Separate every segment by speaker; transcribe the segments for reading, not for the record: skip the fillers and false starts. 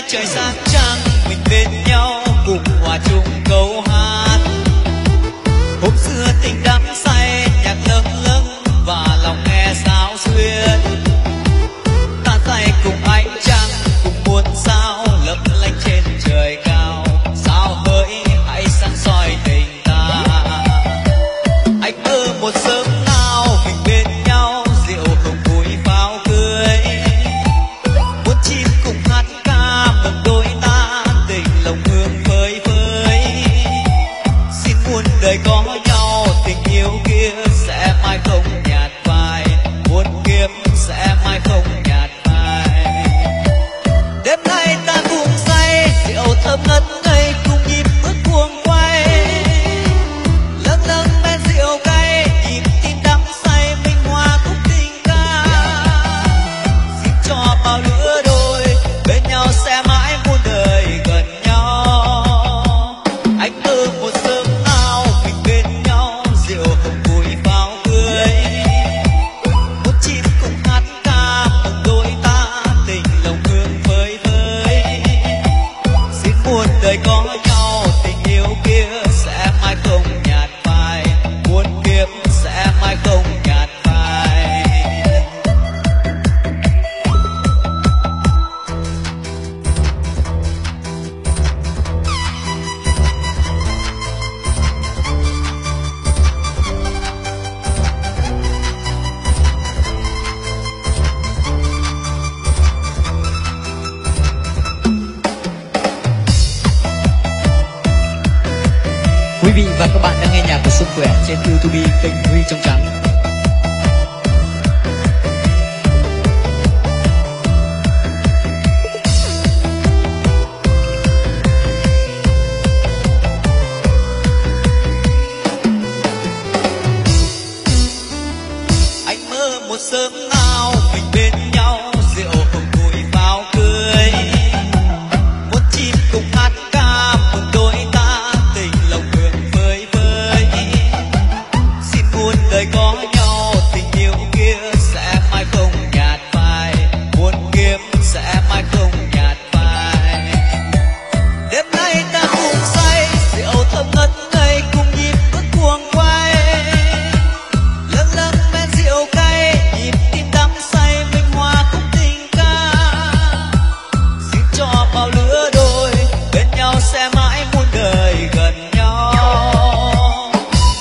Speaker 1: trời sáng trăng mình bên nhau cùng hòa chung câu hát. Hôm xưa tình đắm say nhạc lâng lâng và lòng nghe sao xuyên. Ta say cùng ánh trăng cùng muôn sao lấp lánh trên trời cao. Sao hỡi hãy sáng soi tình ta. Anh mơ một sớm nào mình bên nhau rượu hồng vui pháo cười. Muốn chim cùng hát ca mừng đôi ta tình lòng hương phơi phới. Xin muôn đời có nhau tình yêu kia sẽ mãi không nhạt phai. Muôn kiếp sẽ mãi không nhạt phai. Đêm nay ta cùng say rượu thơm ngất ngây cùng nhịp bước cuồng quay. Lâng lâng men rượu cay nhịp tim đắm say mình hòa khúc tình ca. Xin cho bao lứa đôi bên nhau sẽ mãi muôn đời gần nhau. Anh mơ một sớm nào mình bên nhau rượu hồng vui pháo cười. Một chim cùng hát ca mừng đôi ta tình lòng hương phơi phới. Xin muôn đời có nhau tình yêu kia sẽ mãi không nhạt phai. Muôn kiếp sẽ mãi không nhạt phai. Quý vị và các bạn đang nghe nhạc của Xuân Khỏe trên YouTube kênh Huy Trong Trắng. Anh mơ một sớm nào mình bên nhau rượu hồng vui pháo cười. Muốn chim cùng hát ca mừng đôi ta tình lòng hương phơi phới. Xin muôn đời có nhau tình yêu kia sẽ mãi không nhạt phai. Muôn kiếp sẽ mãi không nhạt phai. Đêm nay ta cùng say rượu thơm ngất ngây cùng nhịp bước cuồng quay. Lâng lâng men rượu cay nhịp tim đắm say mình hòa khúc tình ca. Xin cho bao lứa đôi bên nhau sẽ mãi muôn đời gần nhau.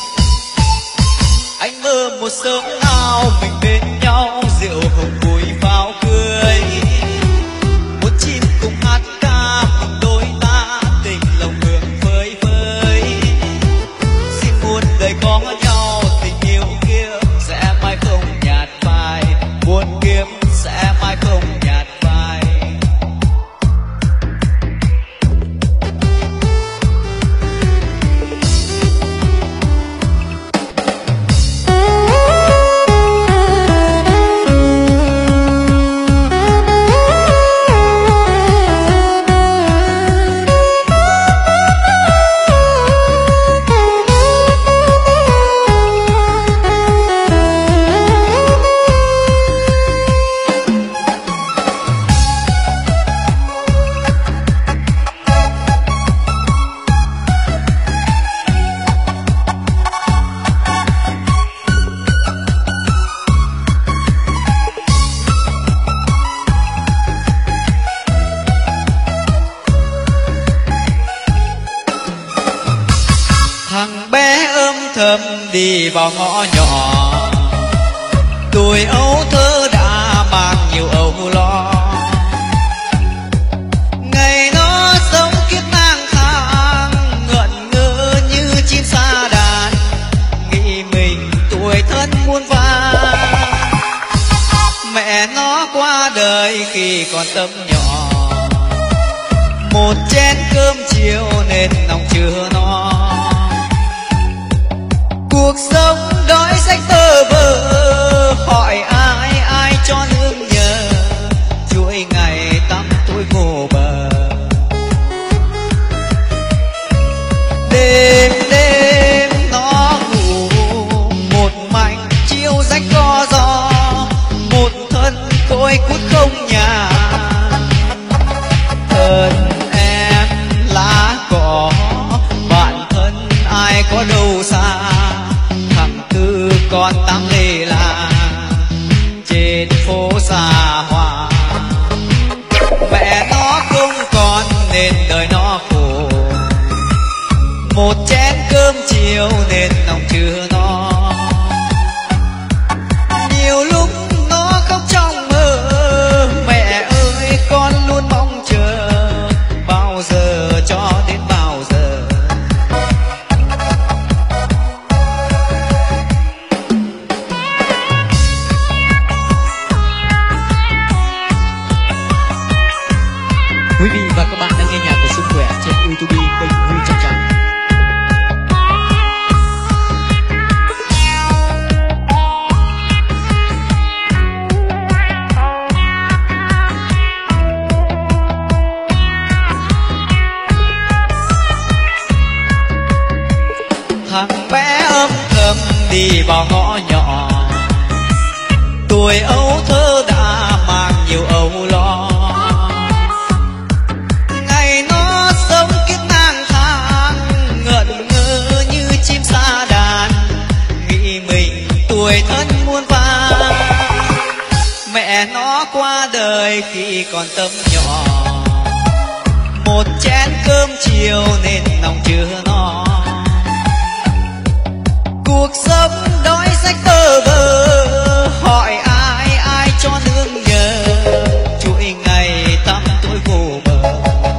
Speaker 1: Anh mơ một sớm nào mình bên nhau rượu hồng vui pháo cười. Một chim cùng hát ca mừng đôi ta tình lòng hương phơi phới. Xin muôn đời có nhau tình yêu kia sẽ mãi không nhạt phai. Muôn kiếp sẽ mãi không nhạt phai. Thằng bé ôm thầm đi vào ngõ nhỏ. Tuổi ấu thơ đã mang nhiều âu lo. Ngày nó sống kiếp lang thang ngẩn ngơ như chim sa đàn. Nghĩ mình tuổi thân muôn vàn. Mẹ nó qua đời khi còn tấm nhỏ. Một chén cơm chiều nên lòng chưa no. Cuộc sống đói rách tơ vơ. Hỏi ai ai cho nương nhờ. Chuỗi ngày tăm tối vô bờ. Đêm đêm nó ngủ một mảnh chiều rách co gió. Một thân côi cút không nhà. Thời còn tám lê là trên phố xa hoa. Mẹ nó không còn nên đời nó khổ, một chén cơm chiều nên lòng chưa no. Nhiều lúc nó khóc trong mơ, mẹ ơi con luôn mong chờ, bao giờ cho đến bao giờ. Quý vị và các bạn đang nghe nhạc của Sức Khỏe trên YouTube kênh Huy Trong Trắng. Thằng bé âm thầm đi vào ngõ nhỏ, tuổi ấu thơ đã mang nhiều âu lo. Ngày nó sống kiếp ngang thang, ngẩn ngơ như chim sa đàn, nghĩ mình tuổi thân muôn vàn. Mẹ nó qua đời khi còn tấm nhỏ, một chén cơm chiều nên lòng chưa no. Cuộc sống đói rách bơ vơ, hỏi ai ai cho nương nhờ, chuỗi ngày tăm tối vô bờ.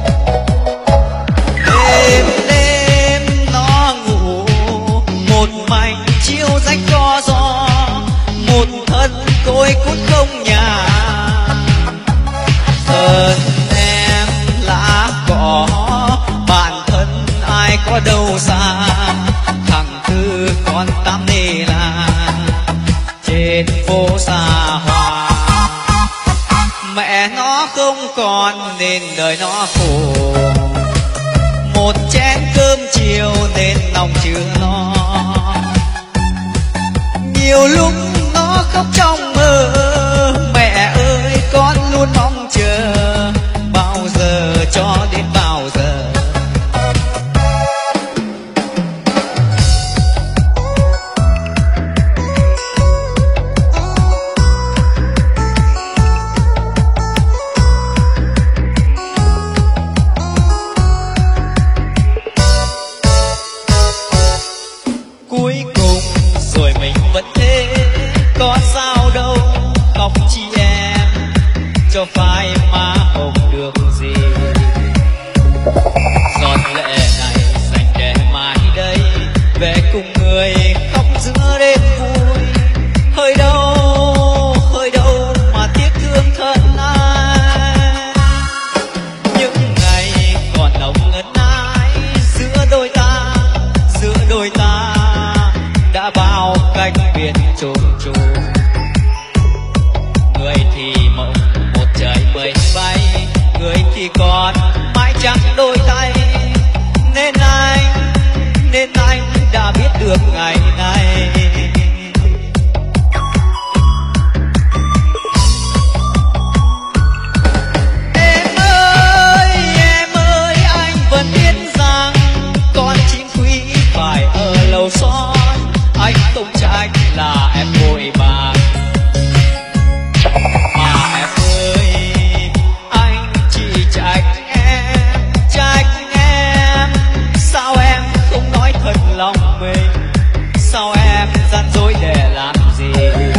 Speaker 1: Đêm đêm nó ngủ một mảnh chiếu rách cho gió, một thân côi cút không nhà. Thân em lá cỏ, bản thân ai có đâu xa. Thằng Thư con tám nê là trên phố xa hoa. Mẹ nó không còn nên đời nó khổ, một chén cơm chiều nên lòng chưa no. Nhiều lúc nó khóc trong mơ, mẹ ơi con luôn mong chờ, bao giờ cho đến bao giờ. Cuối cùng rồi mình vẫn thế, có sao đâu khóc chi em, cho phai má hồng được gì. Giọt lệ này dành để mai đây, về cùng người khóc giữa đêm vui. Hơi đâu mà tiếc thương thân ai, những ngày còn nồng ân ái giữa đôi ta đã bao cách biệt trùng trùng. Người thì mộng một trời mây bay, người thì còn mãi trắng đôi tay. Nên anh đã biết được ngày nay. Em ơi anh vẫn biết rằng con chim quý phải ở lầu xóm. Anh không trách là em vội vàng, mà em ơi anh chỉ trách em. Sao em không nói thật lòng mình, sao em gian dối để làm gì.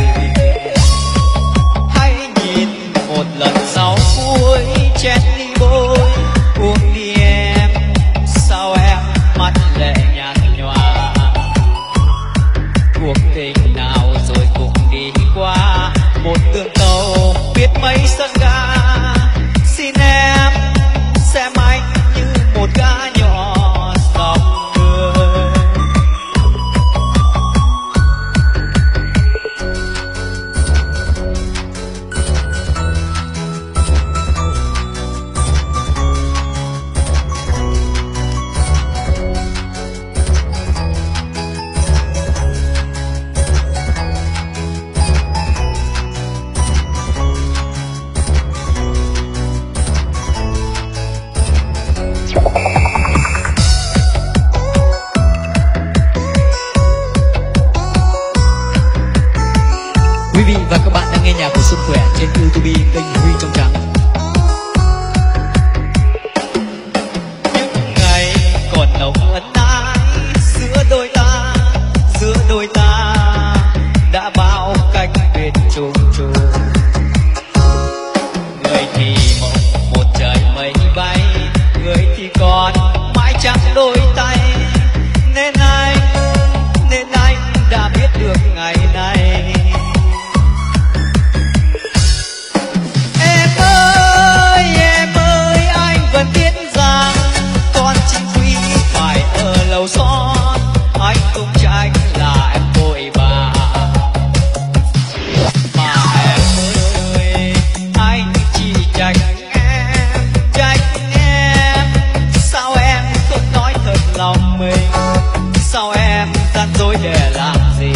Speaker 1: Hãy nhìn một lần sau cuối chén ly bôi, uống đi em, sao em mắt lệ nhạt nhòa. Cuộc tình nào rồi cũng đi qua, một đường tàu biết mấy sân ga. Xin em xem anh như một gã nhỏ dòng đường. của Xuân Khỏe trên YouTube kênh Huy Trong Trắng. Những ngày còn nồng ân ái giữa đôi ta đã bao cách biệt trùng trùng. Người thì mộng một trời mây bay, người thì còn mãi chẳng đôi tay. Nên anh đã biết được ngày này. Em ơi, anh vẫn biết rằng con chim quý phải ở lầu son. Anh không trách là em vội vàng, mà em ơi, anh chỉ trách em. Sao em không nói thật lòng mình? Sao em gian dối để làm gì?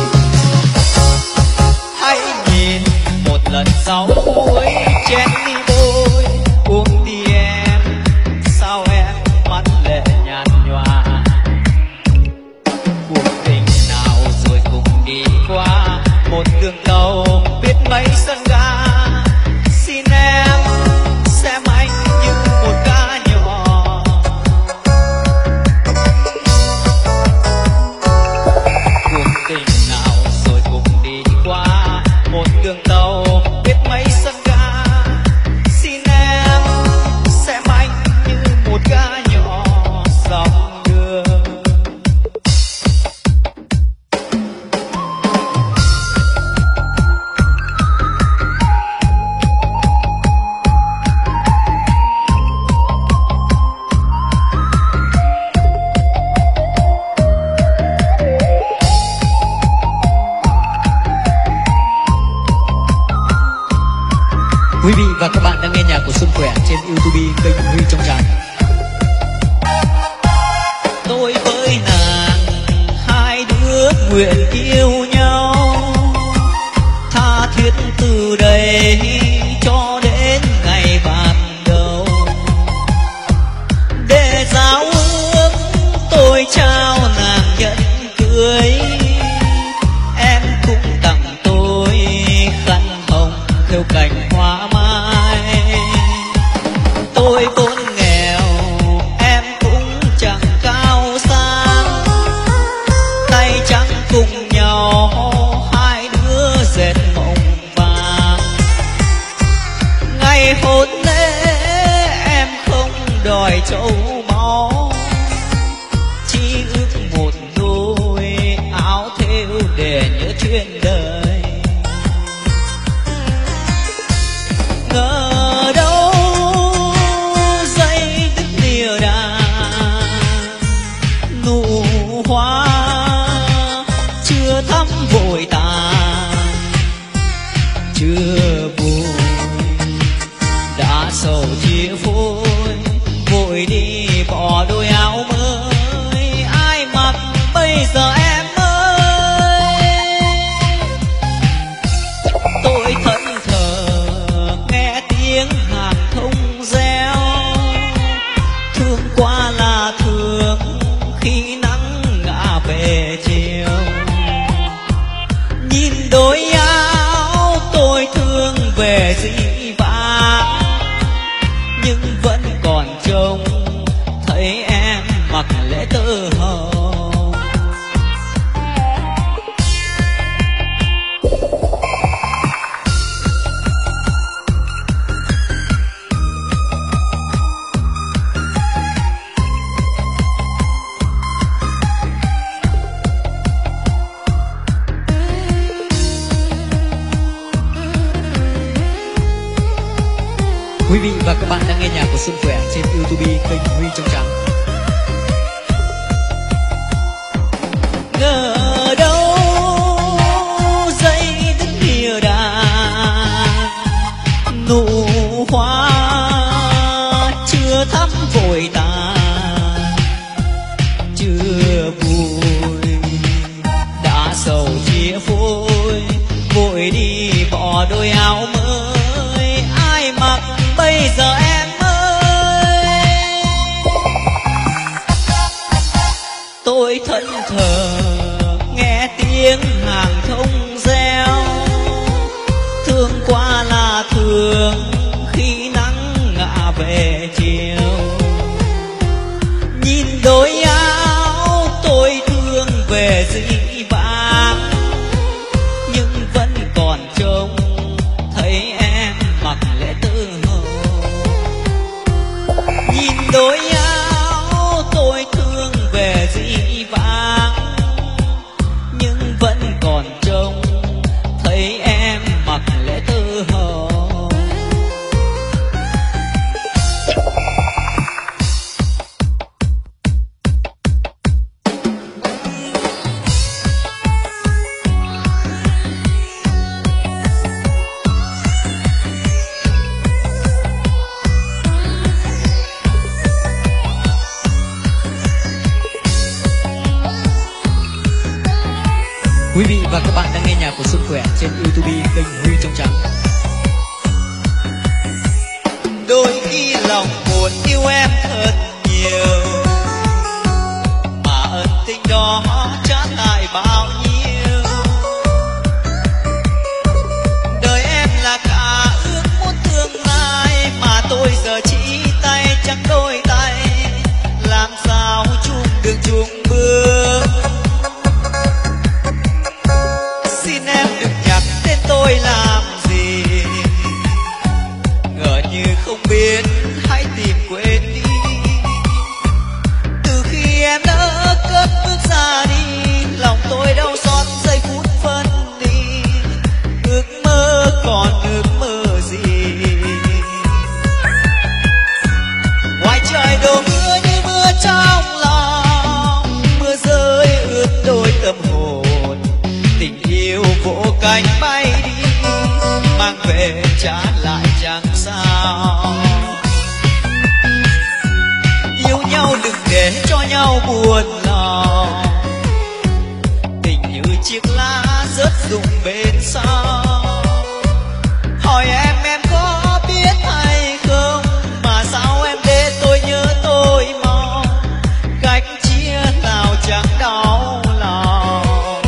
Speaker 1: Hãy nhìn một lần sau cuối chén đi bôi uống đi em. Sao em mắt lệ nhạt nhòa? Cuộc tình nào rồi cùng đi qua một đường tàu biết mấy sân ga. Xin em xem anh như một cá nhỏ. Cuộc tình nào rồi cùng đi qua một đường tàu biết mấy sân ga. Xin em xem anh như một cá nhỏ dòng đường. Quý vị và các bạn đang nghe nhạc của Xuân Khỏe trên YouTube kênh Huy Trong Trắng. Tôi với nàng hai đứa nguyện yêu nhau, tha thiết từ đây cho đến ngày ban đầu. Để giao ước tôi trao nàng nhẫn cưới, em cũng tặng tôi khăn hồng khêu cành hoa mai. Tôi vốn nghèo em cũng chẳng cao sang, tay trắng cùng nhau hai đứa dệt mộng vàng. Ngày hôn lễ em không đòi châu báu, chỉ ước một đôi áo thêu để nhớ chuyện đời. Ngờ đâu giây đứt lìa đàn, nụ hoa chưa thắm vội tàn. Chưa buồn đã sầu chia phôi, vội đi bỏ đôi áo mới ai mặc bây giờ em ơi. Tôi thẫn thờ nghe tiếng hàng thông reo, thương qua là thương khi nắng ngả về chiều. Nhìn đôi áo tôi thương về dĩ vãng, nhưng vẫn còn trông thấy em mặc lễ tơ hồng. Quý vị và các bạn đang nghe nhạc của Xuân Khỏe trên YouTube kênh Huy Trong Trắng. Ngờ đâu giây đứt lìa đàn, nụ hoa chưa thắm vội tàn. Chưa vui đã sầu chia phôi, vội đi bỏ đôi áo mới ai mặc bây giờ em ơi. Tôi thẫn thờ nghe tiếng hàng thông reo, thương Quý vị và các bạn đang nghe nhạc của Xuân Khỏe trên YouTube kênh Huy Trong Trắng. Đôi khi lòng buồn yêu em thật nhiều, mà ân tình đó trả lại bao nhiêu. Đời em là cả ước muốn tương lai, mà tôi giờ chỉ tay trắng đôi tay, làm sao chung đường chung bước. Xin em đừng nhắc tên tôi làm gì, ngỡ như không biết, hãy tìm quên đi. Từ khi em đã cất bước ra đi, lòng tôi đau xót giây phút phân ly. Ước mơ còn ước mơ gì, ngoài trời đổ mưa như mưa trong lòng, mưa rơi ướt đôi tâm hồn. Tình yêu vỗ cánh bay đi, mang về trả lại chẳng sao. Yêu nhau đừng để cho nhau buồn lòng, tình như chiếc lá rớt rụng bên sau. Hỏi em có biết hay không, mà sao em để tôi nhớ tôi mong. Cách chia nào chẳng đau lòng.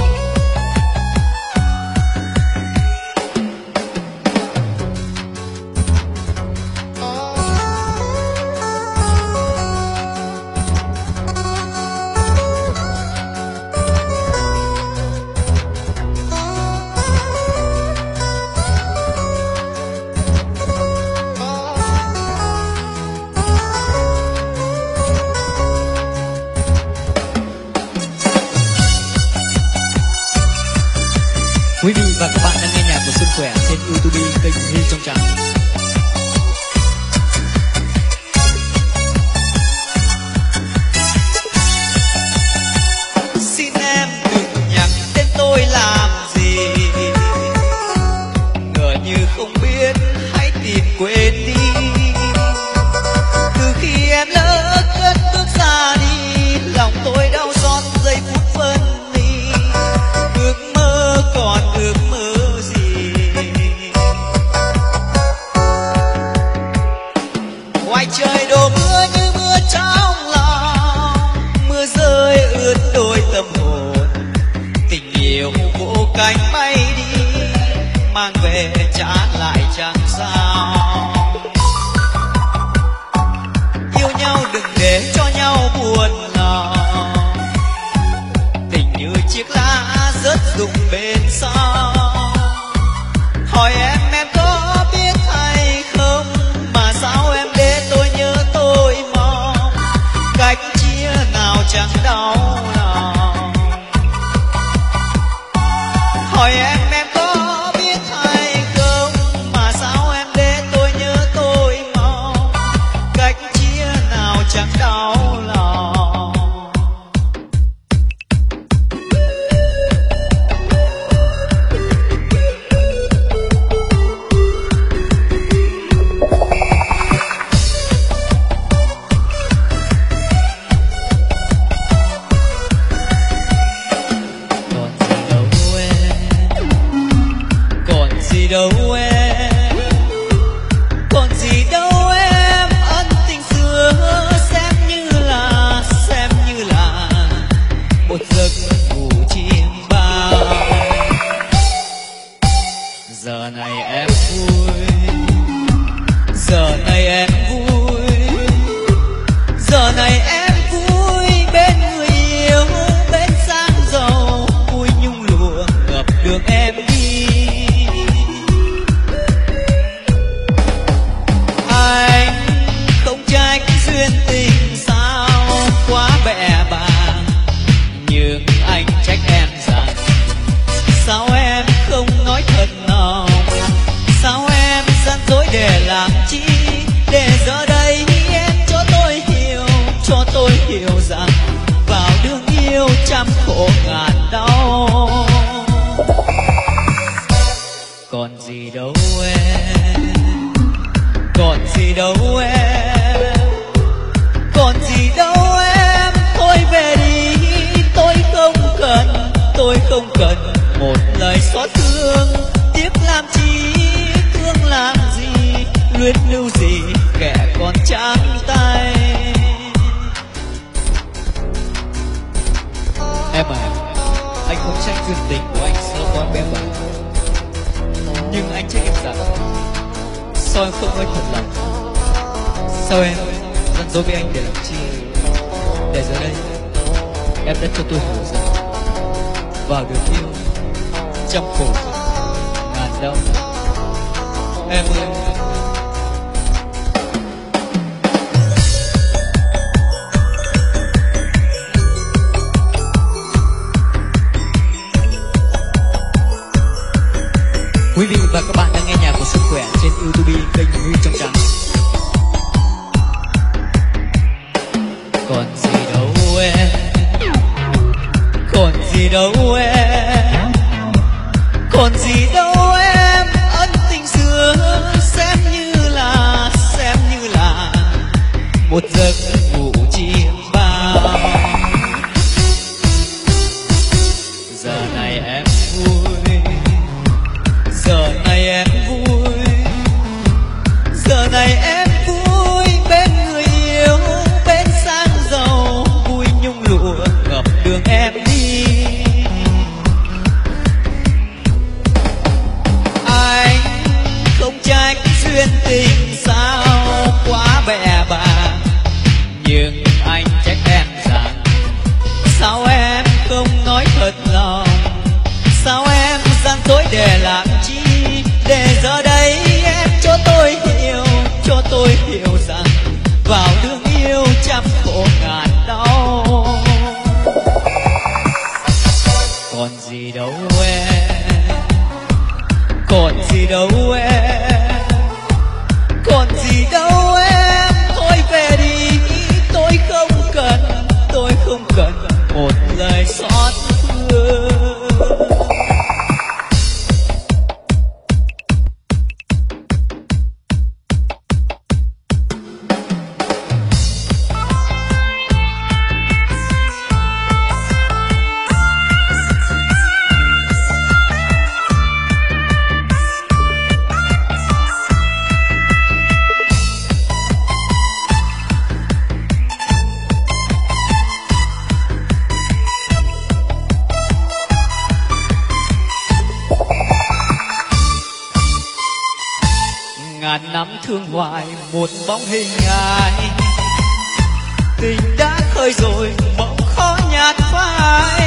Speaker 1: Quý vị và các bạn đang nghe nhạc của Xuân Khỏe trên YouTube kênh Huy Trong Trắng. Xin em đừng nhắc tên tôi làm gì, ngỡ như không biết, hãy tìm quên đi. Từ khi em lỡ cất bước ra đi, lòng tôi đau xót giây phút phân ly. Ước mơ còn ước mơ gì, ngoài trời đổ mưa như mưa trong lòng, mưa rơi ướt đôi tâm hồn. Tình yêu vỗ cánh bay đi, mang về trả lại chẳng sao. Yêu nhau đừng để cho nhau buồn lòng, tình như chiếc lá rớt rụng bên sau. Hỏi em có biết hay không, mà sao em để tôi nhớ tôi mong. Cách chia nào chẳng đau lòng. Hỏi em có biết hay không, mà sao em để tôi nhớ tôi mong. Cách chia nào chẳng đau lòng. Còn gì đâu em, còn gì đâu em, ân tình xưa xem như là một giấc ngủ chim bao. Giờ này em vui, giờ này em vui, giờ này em vui bên người yêu, bên sang giàu, vui nhung lụa ngập đường em đi. Anh không trách duyên tình sao quá bẽ bàng, nhưng anh trách em rằng sao em không nói thật lòng. Sao em gian dối để làm chi, để giờ đây em cho tôi hiểu rằng vào đường yêu trăm khổ ngàn đau. Còn gì đâu em, còn gì đâu em, còn gì đâu em, thôi về đi, tôi không cần một lời xót thương, tiếc làm chi thương làm gì, luyến lưu gì kẻ còn trắng tay. Em à, anh không trách duyên tình của anh sao quá bé bỏng, nhưng anh trách em rằng sao em không nói thật lòng. Sao em dặn dối với anh để làm chi, để giờ đây em đã cho tôi hiểu rằng vào được yêu trong khổ ngàn đau. Em ơi, quý vị và các bạn đang nghe nhạc của Xuân Khỏe trên YouTube kênh Huy Trong Trắng. Còn gì đâu em, còn gì đâu em, còn gì đâu em, ân tình xưa xem như là một giấc ngủ chim bao. Giờ này em vui, giờ này em vui, giờ này em vui bên người yêu, bên sang giàu vui nhung lụa ngập đường em đi. Anh không trách duyên tình sao quá bè bàng, nhưng anh trách em rằng sao em không nói thật lòng, sao em gian dối để làm chi, để giờ đây em cho tôi hiểu rằng vào đường yêu trăm khổ ngàn đau. Còn gì đâu em, còn gì đâu em, còn gì đâu em, thôi về đi, tôi không cần một lời xót thương. Ngàn năm thương hoài một bóng hình ai, tình đã khơi rồi mộng khó nhạt phai,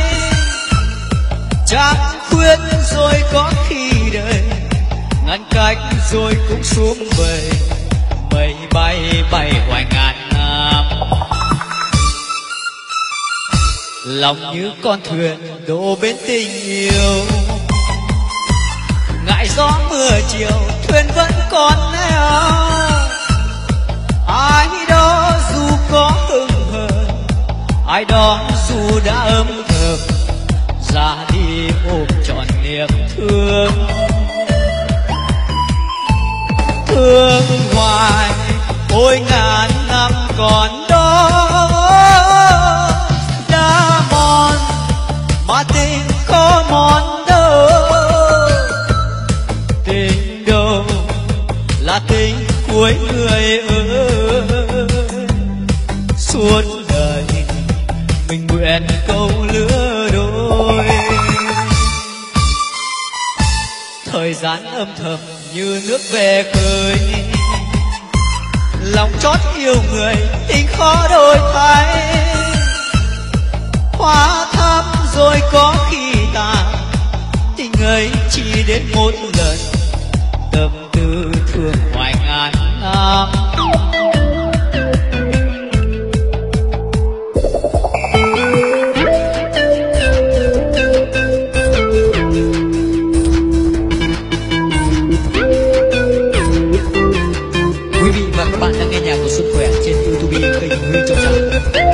Speaker 1: trăng khuyết rồi có khi đời ngăn cách rồi cũng xuống về, mây bay bay hoài ngàn năm. Lòng như con thuyền đổ bên tình yêu, ngại gió mưa chiều thuyền vẫn còn neo. Ai đó dù có hững hờ, ai đó dù đã âm thầm, ra đi ôm trọn niềm thương. Thương hoài ôi ngàn năm còn đó, đã mòn mà tình có mòn đâu. Tình đâu là tình cuối người ơi, suốt đời mình nguyện câu lứa đôi. Thời gian âm thầm như nước về khơi, lòng chót yêu người tình khó đổi thay. Hoa thắm rồi có khi tàn, tình ấy chỉ đến một lần, tâm tư thương hoài ngàn năm. Quý vị và các bạn đang nghe nhạc của Xuân Khỏe trên YouTube kênh Huy Trong Trắng.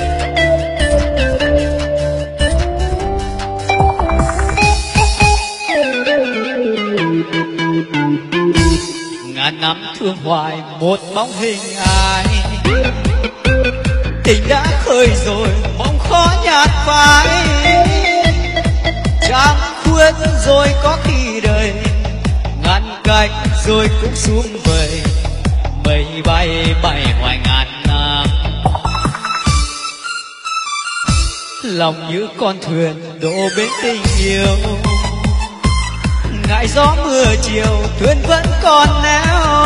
Speaker 1: Ngàn năm thương hoài một bóng hình ai, tình đã khơi rồi mong khó nhạt phai, trăng khuyết rồi rồi cũng xuống về, mây bay bay hoài ngàn năm. Lòng như con thuyền đổ bến tình yêu, ngại gió mưa chiều thuyền vẫn còn neo.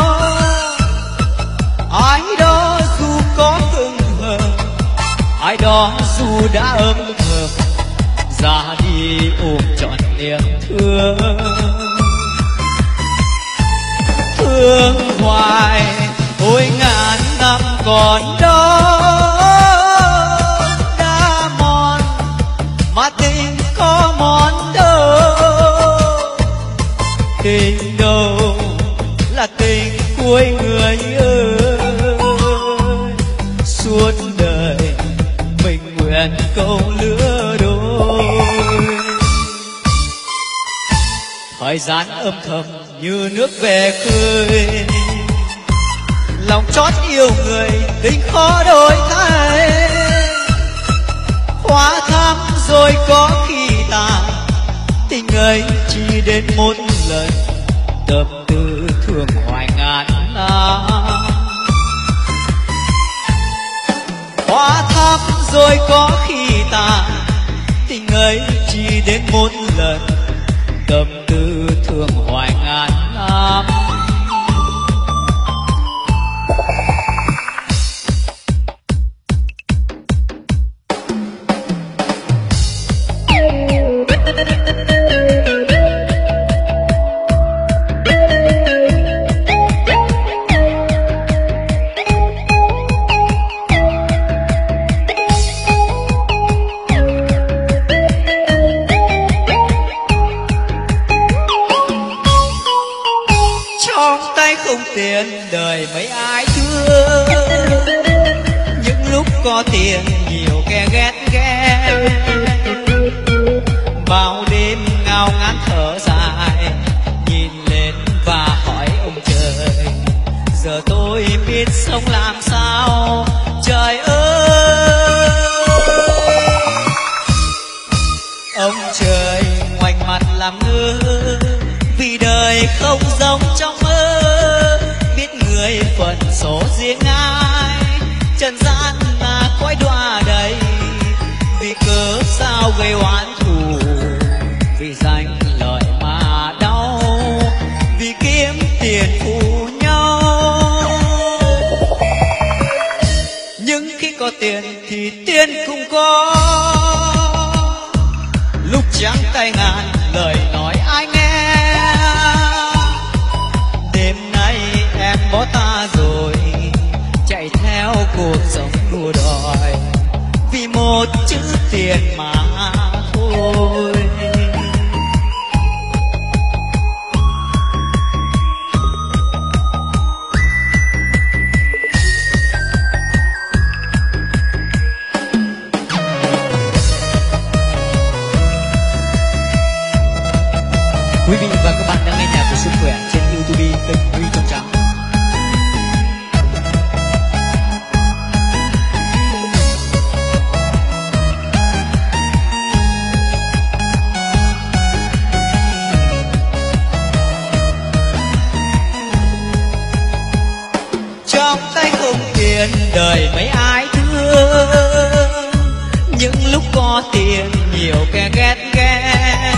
Speaker 1: Ai đó dù có hững hờ, ai đó dù đã ấm thầm, ra đi ôm trọn niềm thương. Thương hoài ôi ngàn năm còn đó, đã mòn mà tình có mòn đâu. Tình đâu là tình cuối người ơi, suốt đời mình nguyện câu lứa đôi. Thời gian âm thầm như nước về khơi, lòng trót yêu người tình khó đổi thay. Hoa thắm rồi có khi tàn, tình ấy chỉ đến một lần, tâm tư thương hoài ngàn năm. Hoa thắm rồi có khi tàn, tình ấy chỉ đến một lần, tâm tư thương hoài ngàn năm. Tiền đời mấy ai thương, những lúc có tiền nhiều kẻ ghét ghét. Bao đêm ngao ngán thở dài, nhìn lên và hỏi ông trời, giờ tôi biết sống làm sao. Trời ơi, ông trời ngoảnh mặt làm ngơ, vì đời không giống trong mơ. Người phận số riêng ai, trần gian là cõi đọa đầy. Vì cớ sao gây oán thù, vì danh lợi mà đau, vì kiếm tiền phụ nhau. Nhưng khi có tiền thì tiền cũng có, lúc trắng tay ngàn lời nói ai nghe. Đêm nay em bỏ ta rồi, chạy theo cuộc sống đua đòi, vì một chữ tiền mà thôi. Quý vị và các bạn đang nghe nhạc của Sức Khỏe trên YouTube kênh Huy Trong Trào. Trong tay không tiền đời mấy ai thương, những lúc có tiền nhiều kẻ ghét ghét.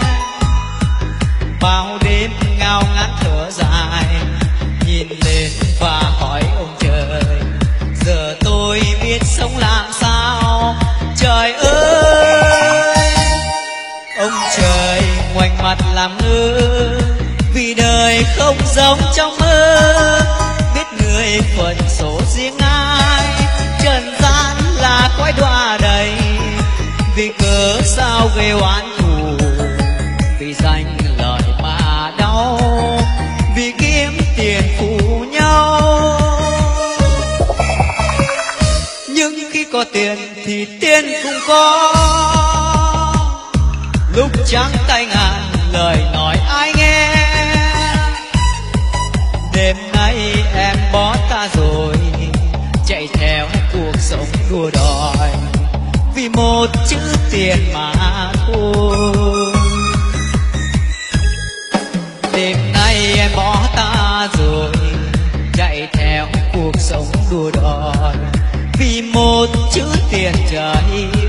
Speaker 1: Bao đêm ngao ngán thở dài, nhìn lên và hỏi ông trời, giờ tôi biết sống làm sao. Trời ơi, ông trời ngoảnh mặt làm ngơ, vì đời không giống trong mơ. Biết người phận số riêng ai, trần gian là cõi đọa đầy. Vì cớ sao gây oán thù, vì danh lợi mà đau, vì kiếm tiền phụ nhau. Nhưng khi có tiền thì tiền cũng có, lúc trắng tay ngàn lời nói ai nghe. Đêm nay em bỏ ta rồi, chạy theo cuộc sống đua đòi, vì một chữ tiền mà thôi. Đêm nay em bỏ ta cuộc sống đua đòi vì một chữ tiền trái